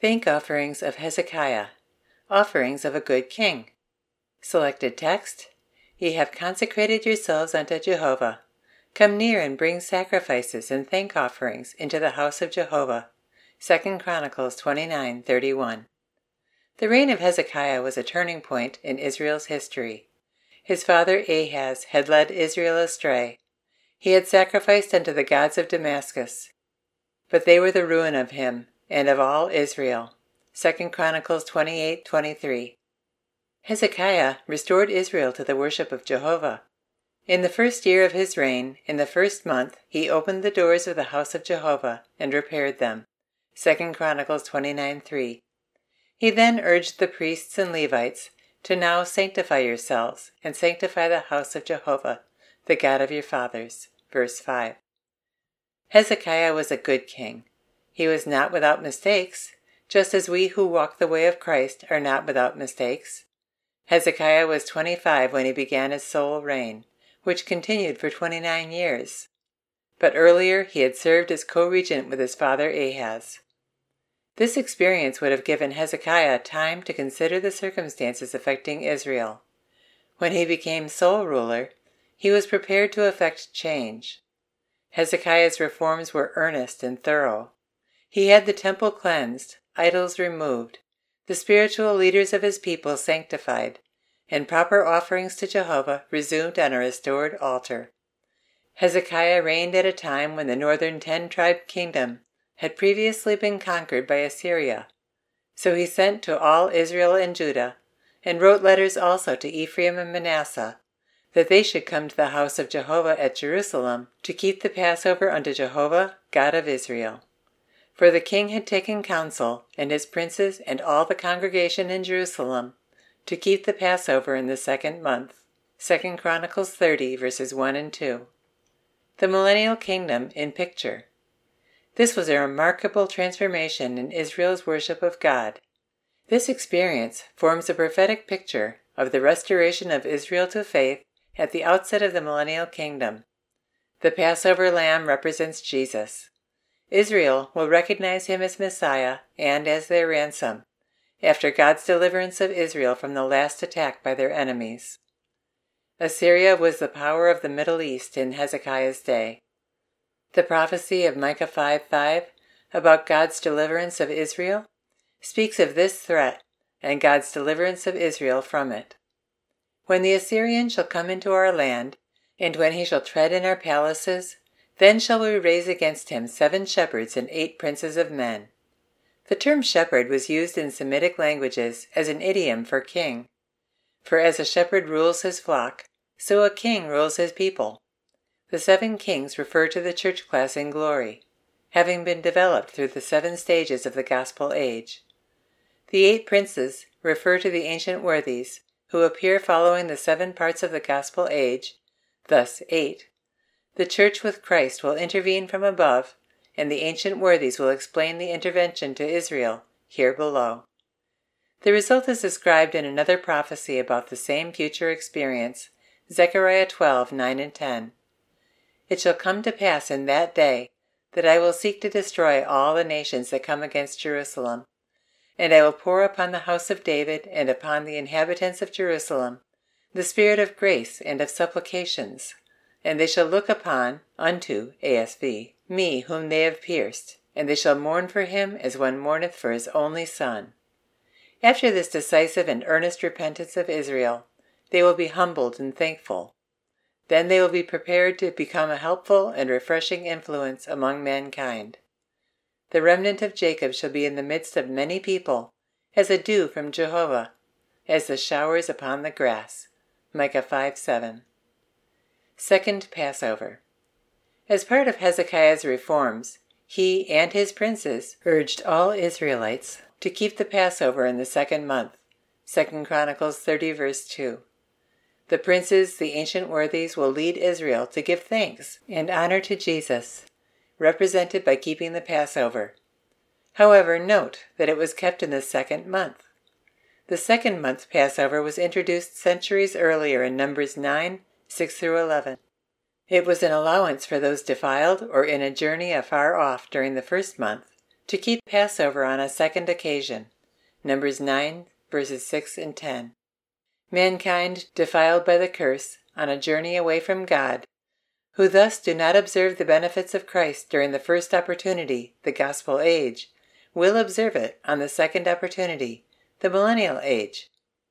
Thank offerings of Hezekiah, offerings of a good king. Selected text, Ye have consecrated yourselves unto Jehovah. Come near and bring sacrifices and thank offerings into the house of Jehovah. 2 Chronicles 29:31. The reign of Hezekiah was a turning point in Israel's history. His father Ahaz had led Israel astray. He had sacrificed unto the gods of Damascus, but they were the ruin of him and of all Israel. 2 Chronicles 28:23. Hezekiah restored Israel to the worship of Jehovah. In the first year of his reign, in the first month, he opened the doors of the house of Jehovah and repaired them. 2 Chronicles 29:3. He then urged the priests and Levites to now sanctify yourselves and sanctify the house of Jehovah, the God of your fathers. Verse 5. Hezekiah was a good king. He was not without mistakes, just as we who walk the way of Christ are not without mistakes. Hezekiah was 25 when he began his sole reign, which continued for 29 years. But earlier he had served as co-regent with his father Ahaz. This experience would have given Hezekiah time to consider the circumstances affecting Israel. When he became sole ruler, he was prepared to effect change. Hezekiah's reforms were earnest and thorough. He had the temple cleansed, idols removed, the spiritual leaders of his people sanctified, and proper offerings to Jehovah resumed on a restored altar. Hezekiah reigned at a time when the northern 10-tribe kingdom had previously been conquered by Assyria. So he sent to all Israel and Judah, and wrote letters also to Ephraim and Manasseh, that they should come to the house of Jehovah at Jerusalem to keep the Passover unto Jehovah, God of Israel. For the king had taken counsel, and his princes and all the congregation in Jerusalem, to keep the Passover in the second month. 2 Chronicles 30, verses 1 and 2. The millennial kingdom in picture. This was a remarkable transformation in Israel's worship of God. This experience forms a prophetic picture of the restoration of Israel to faith at the outset of the millennial kingdom. The Passover lamb represents Jesus. Israel will recognize him as Messiah and as their ransom, after God's deliverance of Israel from the last attack by their enemies. Assyria was the power of the Middle East in Hezekiah's day. The prophecy of Micah 5:5 about God's deliverance of Israel speaks of this threat and God's deliverance of Israel from it. When the Assyrian shall come into our land, and when he shall tread in our palaces, then shall we raise against him 7 shepherds and 8 princes of men. The term shepherd was used in Semitic languages as an idiom for king. For as a shepherd rules his flock, so a king rules his people. The 7 kings refer to the church class in glory, having been developed through the 7 stages of the gospel age. The 8 princes refer to the ancient worthies, who appear following the 7 parts of the gospel age, thus 8. The church with Christ will intervene from above, and the ancient worthies will explain the intervention to Israel, here below. The result is described in another prophecy about the same future experience, Zechariah 12:9 and 10. It shall come to pass in that day that I will seek to destroy all the nations that come against Jerusalem, and I will pour upon the house of David and upon the inhabitants of Jerusalem the spirit of grace and of supplications, and they shall look upon, unto, ASV, me whom they have pierced, and they shall mourn for him as one mourneth for his only son. After this decisive and earnest repentance of Israel, they will be humbled and thankful. Then they will be prepared to become a helpful and refreshing influence among mankind. The remnant of Jacob shall be in the midst of many people, as a dew from Jehovah, as the showers upon the grass. Micah 5:7. Second Passover. As part of Hezekiah's reforms, he and his princes urged all Israelites to keep the Passover in the second month. 2 Chronicles 30, verse 2. The princes, the ancient worthies, will lead Israel to give thanks and honor to Jesus, represented by keeping the Passover. However, note that it was kept in the second month. The second month Passover was introduced centuries earlier in Numbers 9:6-11. It was an allowance for those defiled or in a journey afar off during the first month, to keep Passover on a second occasion. Numbers 9, verses 6 and 10. Mankind defiled by the curse, on a journey away from God, who thus do not observe the benefits of Christ during the first opportunity, the gospel age, will observe it on the second opportunity, the millennial age.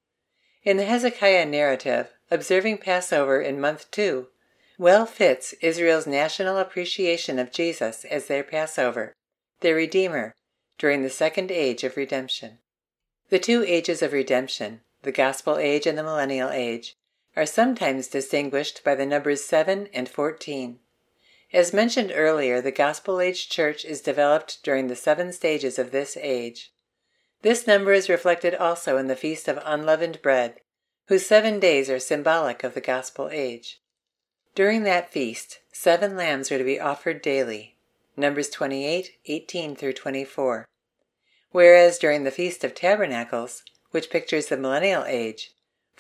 In the Hezekiah narrative, observing Passover in month 2 well fits Israel's national appreciation of Jesus as their Passover, their Redeemer, during the second age of redemption. The two ages of redemption, the gospel age and the millennial age, are sometimes distinguished by the numbers 7 and 14. As mentioned earlier, the gospel age church is developed during the 7 stages of this age. This number is reflected also in the Feast of Unleavened Bread, whose 7 days are symbolic of the gospel age. During that feast, 7 lambs are to be offered daily, Numbers 28, 18 through 24. Whereas during the Feast of Tabernacles, which pictures the millennial age,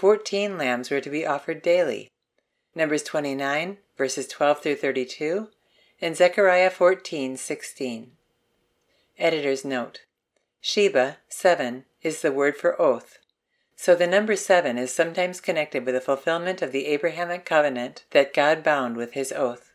14 lambs were to be offered daily, Numbers 29, verses 12 through 32, and Zechariah 14, 16. Editor's note: Sheba, 7, is the word for oath, so the number 7 is sometimes connected with the fulfillment of the Abrahamic covenant that God bound with his oath.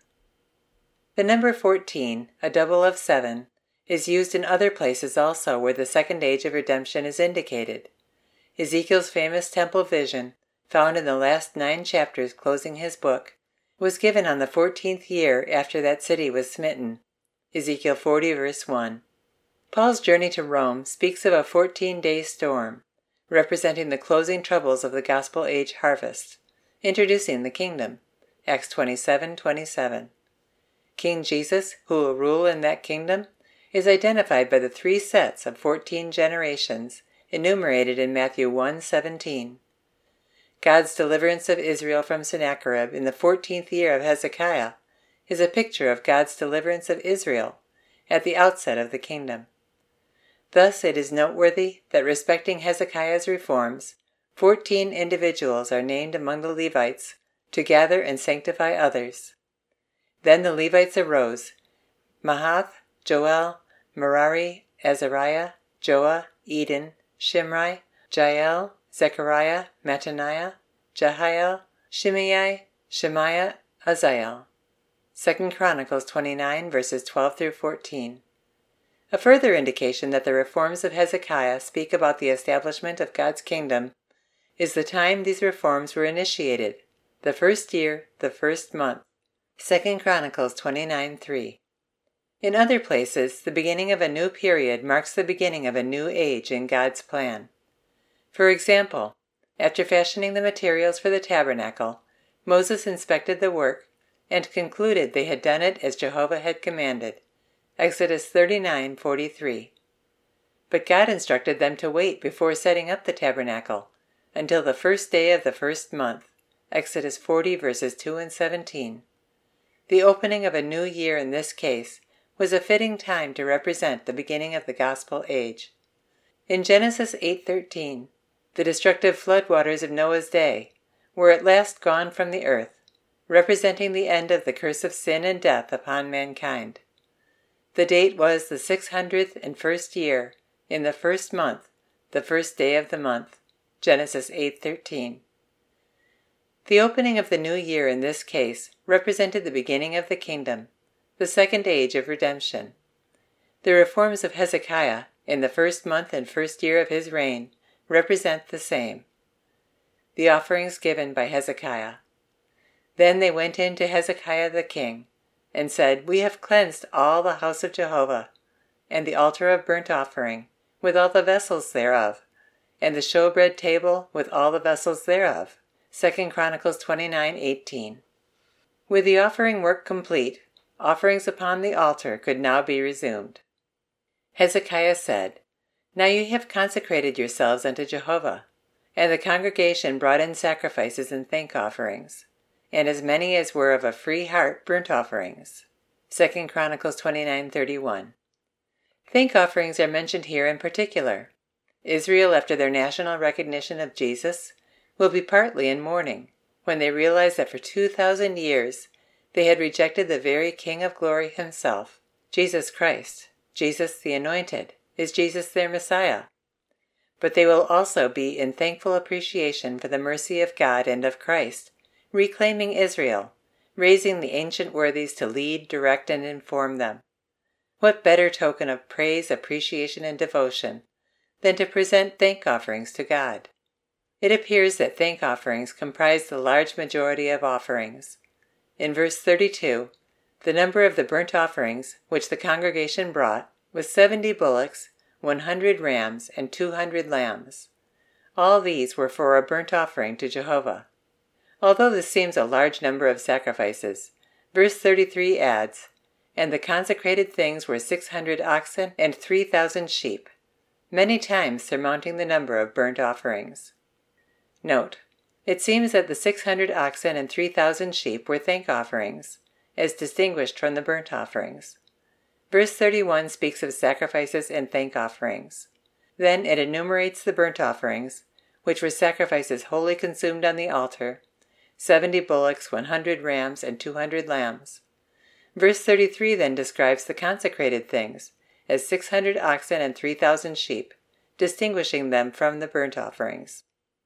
The number 14, a double of 7, is used in other places also where the second age of redemption is indicated. Ezekiel's famous temple vision, found in the last 9 chapters closing his book, was given on the 14th year after that city was smitten, Ezekiel 40 verse 1. Paul's journey to Rome speaks of a 14-day storm, representing the closing troubles of the gospel age harvest, introducing the kingdom, Acts 27:27. King Jesus, who will rule in that kingdom, is identified by the 3 sets of 14 generations enumerated in Matthew 1:17. God's deliverance of Israel from Sennacherib in the 14th year of Hezekiah is a picture of God's deliverance of Israel at the outset of the kingdom. Thus it is noteworthy that respecting Hezekiah's reforms, 14 individuals are named among the Levites to gather and sanctify others. Then the Levites arose: Mahath, Joel, Merari, Azariah, Joah, Eden, Shimri, Jael, Zechariah, Mattaniah, Jehiel, Shimei, Shemaiah, Uzziel. 2 Chronicles 29 verses 12 through 14. A further indication that the reforms of Hezekiah speak about the establishment of God's kingdom is the time these reforms were initiated, the first year, the first month. 2 Chronicles 29:3. In other places, the beginning of a new period marks the beginning of a new age in God's plan. For example, after fashioning the materials for the tabernacle, Moses inspected the work and concluded they had done it as Jehovah had commanded. Exodus 39:43. But God instructed them to wait before setting up the tabernacle until the first day of the first month. Exodus 40 verses 2 and 17. The opening of a new year in this case was a fitting time to represent the beginning of the gospel age. In Genesis 8:13, the destructive floodwaters of Noah's day were at last gone from the earth, representing the end of the curse of sin and death upon mankind. The date was the 601st year, in the first month, the first day of the month. Genesis 8:13. The opening of the new year in this case represented the beginning of the kingdom, the second age of redemption. The reforms of Hezekiah, in the first month and first year of his reign, represent the same. The offerings given by Hezekiah. Then they went in to Hezekiah the king, and said, We have cleansed all the house of Jehovah, and the altar of burnt offering, with all the vessels thereof, and the showbread table with all the vessels thereof. 2 Chronicles 29:18. With the offering work complete, offerings upon the altar could now be resumed. Hezekiah said, Now you have consecrated yourselves unto Jehovah. And the congregation brought in sacrifices and thank offerings, and as many as were of a free heart burnt offerings. 2 Chronicles 29:31. Thank offerings are mentioned here in particular. Israel, after their national recognition of Jesus, will be partly in mourning when they realize that for 2,000 years they had rejected the very King of glory himself, Jesus Christ, Jesus the Anointed? Is Jesus their Messiah? But they will also be in thankful appreciation for the mercy of God and of Christ, reclaiming Israel, raising the ancient worthies to lead, direct, and inform them. What better token of praise, appreciation, and devotion than to present thank offerings to God? It appears that thank offerings comprise the large majority of offerings. In verse 32, the number of the burnt offerings which the congregation brought was 70 bullocks, 100 rams, and 200 lambs. All these were for a burnt offering to Jehovah. Although this seems a large number of sacrifices, verse 33 adds, "And the consecrated things were 600 oxen and 3,000 sheep," many times surmounting the number of burnt offerings. Note: it seems that the 600 oxen and 3,000 sheep were thank offerings, as distinguished from the burnt offerings. Verse 31 speaks of sacrifices and thank offerings. Then it enumerates the burnt offerings, which were sacrifices wholly consumed on the altar, 70 bullocks, 100 rams, and 200 lambs. Verse 33 then describes the consecrated things as 600 oxen and 3,000 sheep, distinguishing them from the burnt offerings.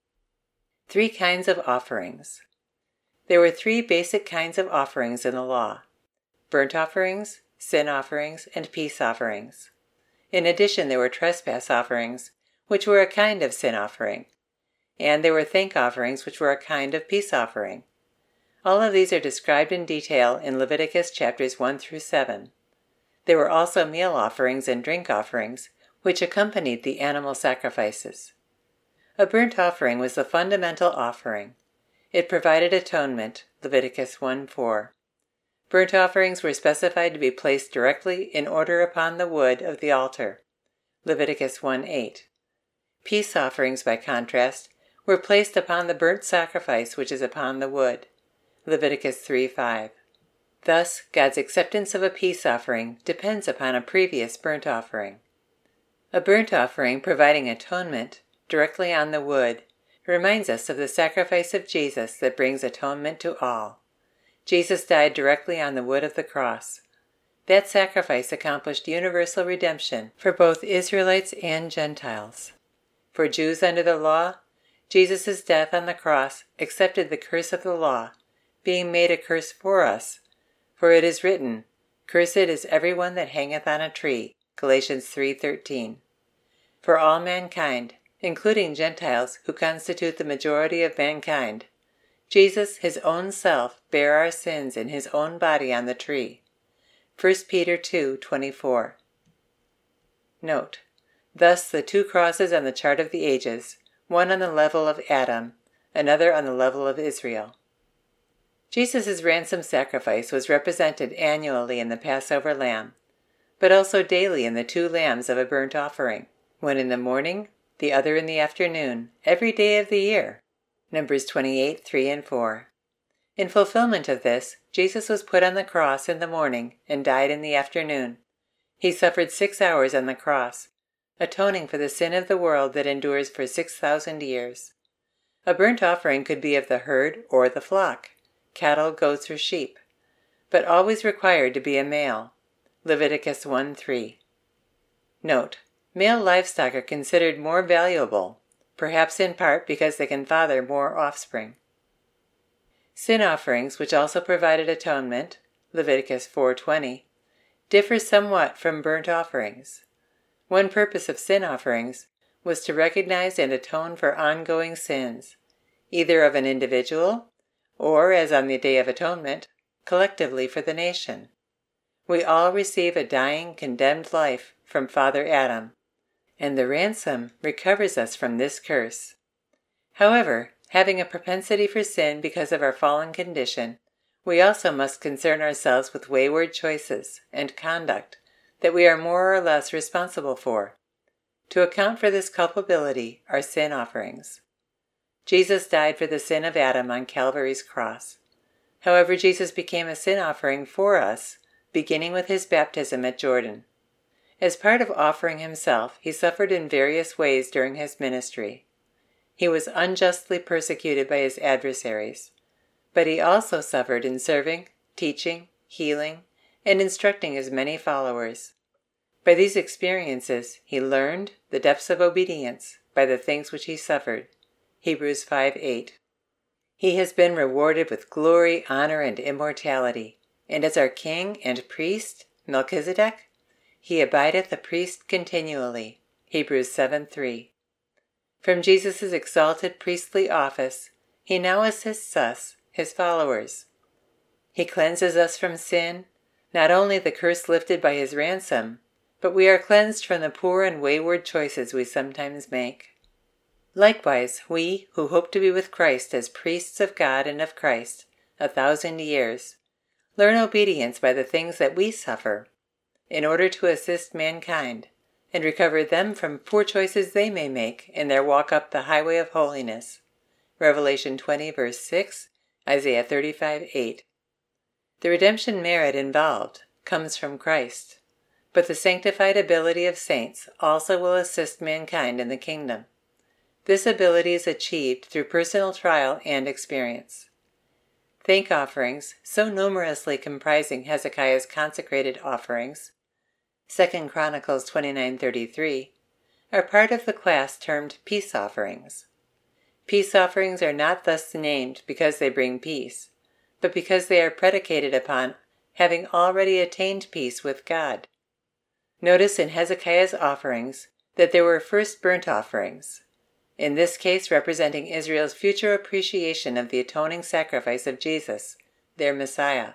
3 kinds of offerings. There were 3 basic kinds of offerings in the law: burnt offerings, sin offerings, and peace offerings. In addition, there were trespass offerings, which were a kind of sin offering, and there were thank offerings, which were a kind of peace offering. All of these are described in detail in Leviticus chapters 1 through 7. There were also meal offerings and drink offerings, which accompanied the animal sacrifices. A burnt offering was the fundamental offering. It provided atonement, Leviticus 1:4. Burnt offerings were specified to be placed directly in order upon the wood of the altar, Leviticus 1:8. Peace offerings, by contrast, were placed upon the burnt sacrifice which is upon the wood, Leviticus 3:5. Thus, God's acceptance of a peace offering depends upon a previous burnt offering. A burnt offering providing atonement directly on the wood reminds us of the sacrifice of Jesus that brings atonement to all. Jesus died directly on the wood of the cross. That sacrifice accomplished universal redemption for both Israelites and Gentiles. For Jews under the law, Jesus' death on the cross accepted the curse of the law, being made a curse for us. For it is written, "Cursed is everyone that hangeth on a tree," Galatians 3:13. For all mankind, including Gentiles who constitute the majority of mankind, Jesus, his own self, bare our sins in his own body on the tree. 1 Peter 2:24. Note: thus the 2 crosses on the chart of the ages, one on the level of Adam, another on the level of Israel. Jesus' ransom sacrifice was represented annually in the Passover lamb, but also daily in the 2 lambs of a burnt offering, one in the morning, the other in the afternoon, every day of the year. Numbers 28:3-4. In fulfillment of this, Jesus was put on the cross in the morning and died in the afternoon. He suffered 6 hours on the cross, atoning for the sin of the world that endures for 6,000 years. A burnt offering could be of the herd or the flock, cattle, goats, or sheep, but always required to be a male, Leviticus 1:3. Note: male livestock are considered more valuable, perhaps in part because they can father more offspring. Sin offerings, which also provided atonement, Leviticus 4:20, differ somewhat from burnt offerings. One purpose of sin offerings was to recognize and atone for ongoing sins, either of an individual, or, as on the Day of Atonement, collectively for the nation. We all receive a dying, condemned life from Father Adam, and the ransom recovers us from this curse. However, having a propensity for sin because of our fallen condition, we also must concern ourselves with wayward choices and conduct that we are more or less responsible for. To account for this culpability are sin offerings. Jesus died for the sin of Adam on Calvary's cross. However, Jesus became a sin offering for us, beginning with his baptism at Jordan. As part of offering himself, he suffered in various ways during his ministry. He was unjustly persecuted by his adversaries, but he also suffered in serving, teaching, healing, and instructing his many followers. By these experiences he learned the depths of obedience by the things which he suffered. Hebrews 5:8. He has been rewarded with glory, honor, and immortality, and as our king and priest, Melchizedek, he abideth a priest continually. Hebrews 7:3. From Jesus' exalted priestly office, he now assists us, his followers. He cleanses us from sin, not only the curse lifted by his ransom, but we are cleansed from the poor and wayward choices we sometimes make. Likewise, we who hope to be with Christ as priests of God and of Christ 1,000 years, learn obedience by the things that we suffer, in order to assist mankind and recover them from poor choices they may make in their walk up the highway of holiness. Revelation 20 verse 6, Isaiah 35:8. The redemption merit involved comes from Christ, but the sanctified ability of saints also will assist mankind in the kingdom. This ability is achieved through personal trial and experience. Thank offerings, so numerously comprising Hezekiah's consecrated offerings, 2 Chronicles 29:33, are part of the class termed peace offerings. Peace offerings are not thus named because they bring peace, but because they are predicated upon having already attained peace with God. Notice in Hezekiah's offerings that there were first burnt offerings, in this case representing Israel's future appreciation of the atoning sacrifice of Jesus, their Messiah.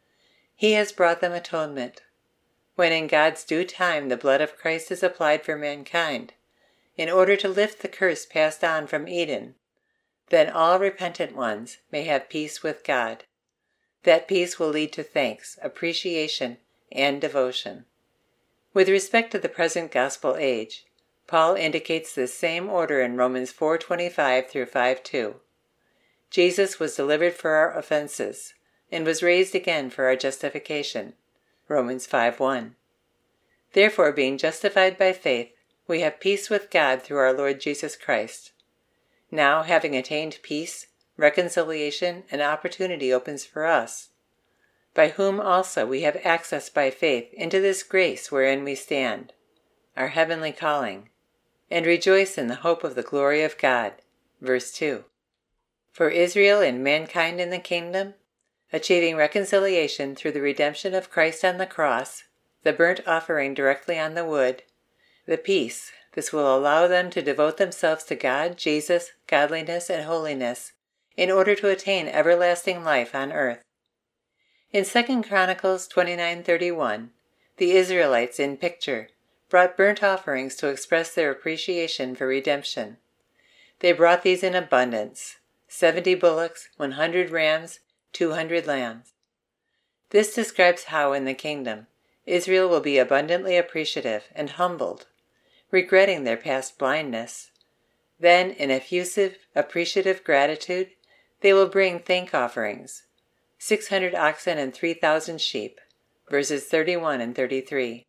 He has brought them atonement. When in God's due time the blood of Christ is applied for mankind, in order to lift the curse passed on from Eden, then all repentant ones may have peace with God. That peace will lead to thanks, appreciation, and devotion. With respect to the present gospel age, Paul indicates this same order in Romans 4:25 through 5:2. Jesus was delivered for our offenses, and was raised again for our justification. Romans 5:1. Therefore, being justified by faith, we have peace with God through our Lord Jesus Christ. Now, having attained peace, reconciliation, and opportunity opens for us, by whom also we have access by faith into this grace wherein we stand, our heavenly calling, and rejoice in the hope of the glory of God. Verse 2. For Israel and mankind in the kingdom, achieving reconciliation through the redemption of Christ on the cross, the burnt offering directly on the wood, the peace, this will allow them to devote themselves to God, Jesus, godliness, and holiness, in order to attain everlasting life on earth. In 2 Chronicles 29:31, the Israelites in picture brought burnt offerings to express their appreciation for redemption. They brought these in abundance, 70 bullocks, 100 rams, 200 lambs. This describes how in the kingdom Israel will be abundantly appreciative and humbled, regretting their past blindness. Then, in effusive, appreciative gratitude, they will bring thank offerings, 600 oxen and 3,000 sheep, verses 31 and 33.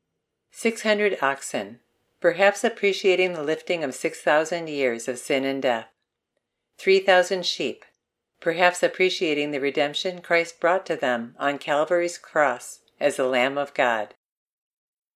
600 oxen, perhaps appreciating the lifting of 6,000 years of sin and death. 3,000 sheep, perhaps appreciating the redemption Christ brought to them on Calvary's cross as the Lamb of God.